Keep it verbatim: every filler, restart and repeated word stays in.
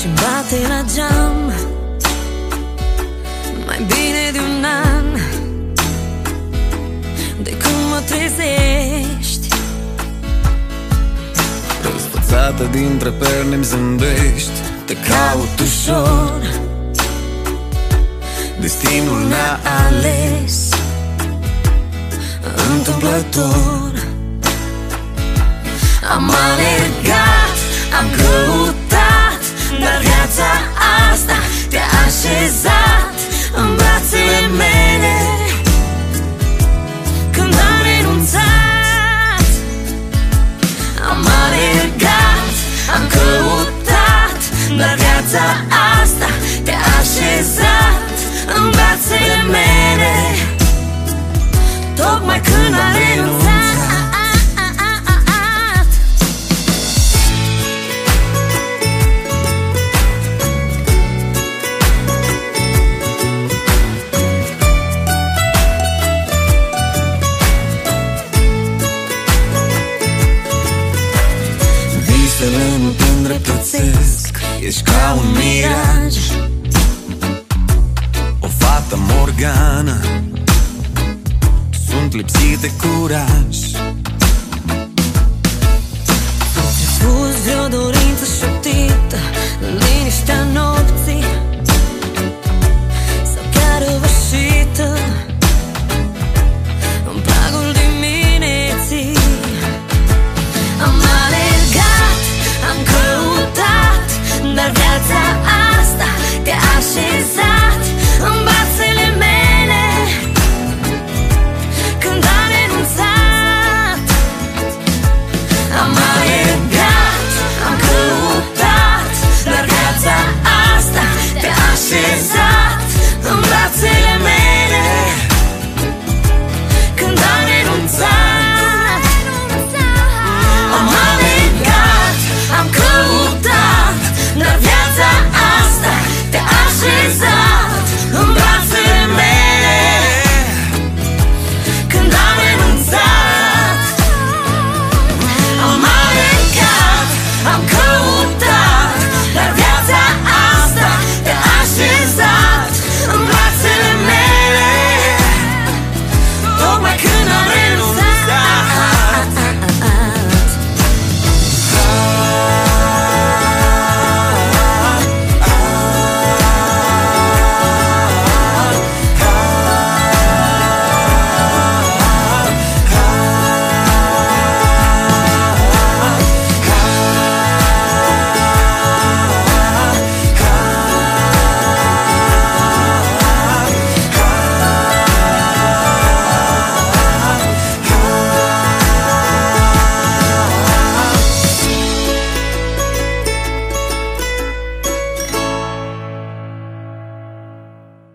ce bate la geam, mai bine de un an de când mă trezești. Răsfățată dintre perni-mi zâmbești, te caut ușor, destinul ne-a ales întâmplător. Am alergat, am căutat, dar viața asta te-a așezat în brațele mele când am renunțat. Am alergat, am căutat, dar viața asta te-a așezat în brațele mele tocmai când am renunțat. Visele nu te îndreptățesc, ești ca un miraj, o fată Morgana, sunt lipsit de curaj.